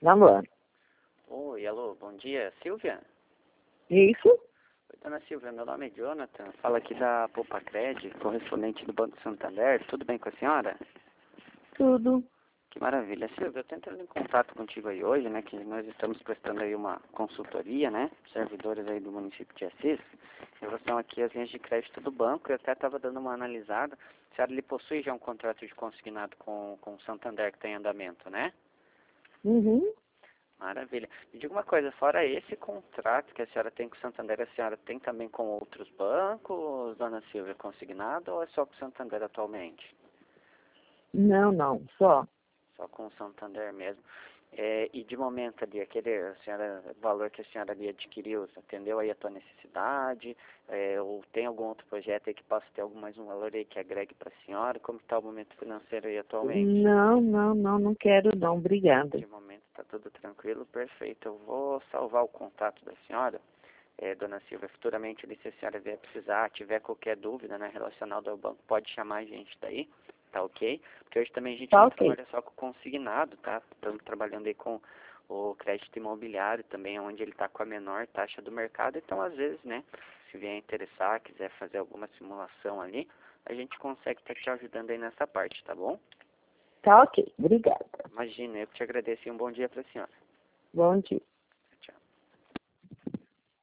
Namorando. Oi, alô, bom dia, Silvia? Isso? Oi, dona Silvia, meu nome é Jonathan, fala aqui da Popacred, correspondente do Banco Santander, tudo bem com a senhora? Tudo. Que maravilha. Silvia, eu tô entrando em contato contigo aí hoje, né, que nós estamos prestando aí uma consultoria, né, servidores aí do município de Assis, em relação aqui às linhas de crédito do banco, eu até estava dando uma analisada, a senhora ele possui já um contrato de consignado com o Santander que tem andamento, né? Uhum. Maravilha. Me diga uma coisa, fora esse contrato que a senhora tem com o Santander, a senhora tem também com outros bancos, dona Silvia, consignado, ou é só com o Santander atualmente? Não, só. Só com o Santander mesmo. E de momento ali, o valor que a senhora ali adquiriu, atendeu aí a tua necessidade? Ou tem algum outro projeto aí que possa ter mais um valor aí que agregue para a senhora? Como está o momento financeiro aí atualmente? Não quero não, obrigada. De momento está tudo tranquilo, perfeito. Eu vou salvar o contato da senhora, dona Silvia. Futuramente, se a senhora vier precisar, tiver qualquer dúvida, né, relacionada ao banco, pode chamar a gente daí, tá ok? Porque hoje também a gente Tá não ok. trabalha só com consignado, tá? Estamos trabalhando aí com o crédito imobiliário também, onde ele está com a menor taxa do mercado. Então, às vezes, né, se vier interessar, quiser fazer alguma simulação ali, a gente consegue estar te ajudando aí nessa parte, tá bom? Tá ok, obrigada. Imagina, eu que te agradeço e um bom dia para a senhora. Bom dia.